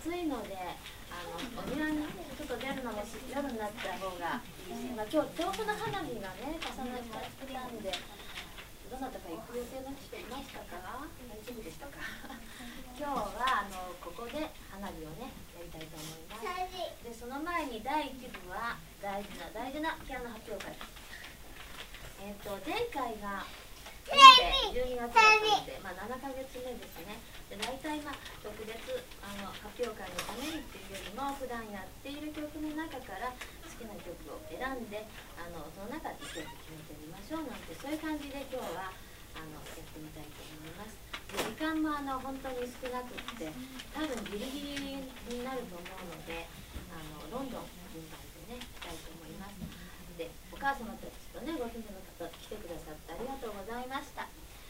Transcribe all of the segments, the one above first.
暑いのでお庭にちょっと出るのも夜になった方がいいし、今日遠くの花火がね重なっちゃってたんで、どなたか行く予定の人いましたか？大丈夫でしたか？今日はここで花火をねやりたいと思います。でその前に第1部は大事なピアノ発表会。前回が12月だったので、7ヶ月目ですね。で大体特別発表会のためにっていうよりも、普段やっている曲の中から好きな曲を選んでその中で1曲決めてみましょうなんて、そういう感じで今日はやってみたいと思います。で時間も本当に少なくって、多分ギリギリになると思うので、どんどん順番でねいきたいと思います。でお母様たちとね、ご近所の方来てくださってありがとうございました。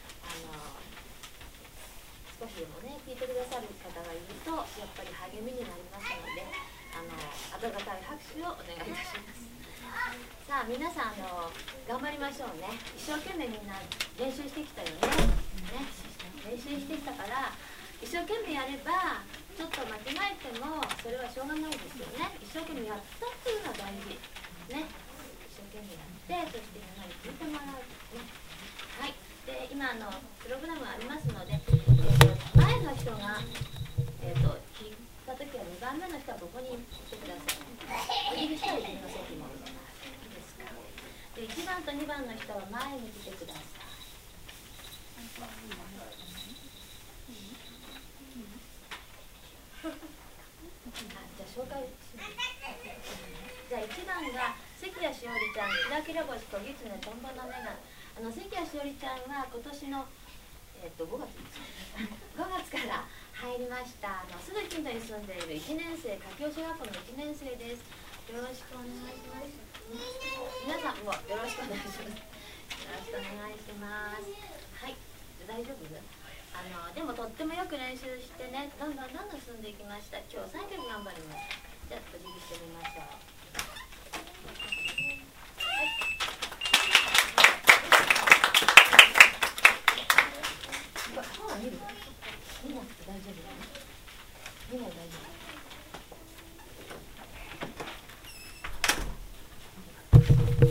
少しでもね聞いてくださる方がいるとやっぱり励みになりますので、温かい拍手をお願いいたします。さあ皆さん頑張りましょうね。一生懸命みんな練習してきたよね。練習してきたから一生懸命やれば、ちょっと間違えてもそれはしょうがないですよね。一生懸命やったっていうのは大事ね。一生懸命やって、そしてみんなに聞いてもらうね。はい。で今プログラムありますので、前の人が聞いた時は2番目の人はここに来てください。お辞儀したら自分の席も入れます。いいですか？で1番と2番の人は前に来てください。じゃあ紹介します。じゃあ1番が関谷しおりちゃん、キラキラ星とぎつねとんぼの目が。関谷しおりちゃんは今年の、5月から入りました。すぐ近所に住んでいる1年生、下京小学校の1年生です。よろしくお願いします。皆さんもよろしくお願いします。よろしくお願いします。はい、大丈夫？でもとってもよく練習してね、どんどん進んでいきました。今日3曲頑張ります。じゃあお辞儀してみましょう。